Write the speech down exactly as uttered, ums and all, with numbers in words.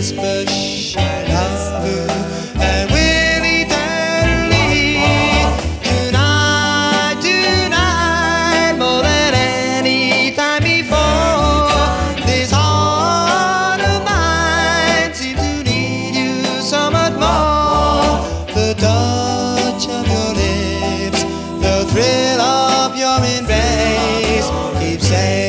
this much I love you and will eternally. Tonight, tonight, more than any time before, this heart of mine seems to need you so much more. The touch of your lips, the thrill of your embrace keeps saying